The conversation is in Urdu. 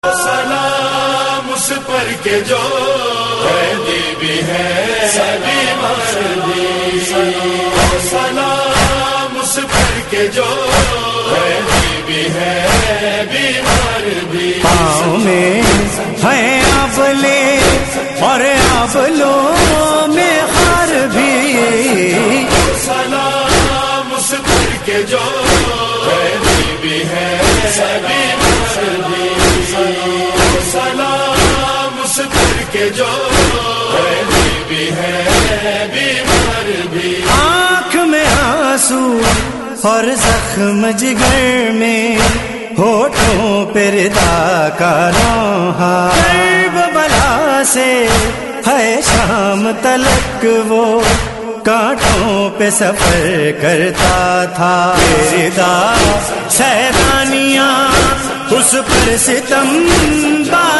سلام اس پر کے جو قیدی بھی ہے بیمار بھی، سلام اس پر کے جو قیدی بھی ہے بیمار بھی، پاؤں میں ہے ابلے اور ابلوں میں خار بھی، سلام اس پر کے جو قیدی بھی ہے بیمار بھی، سلام اس پر کے جو قیدی بھی ہے بیمار بھی، آنکھ میں آنسو اور زخم جگر میں، ہونٹوں پہ ردا کا نوحہ، درب بلا سے ہے شام تلک وہ کانٹوں پہ سفر کرتا تھا، ردا سیدانیاں اس پر ستم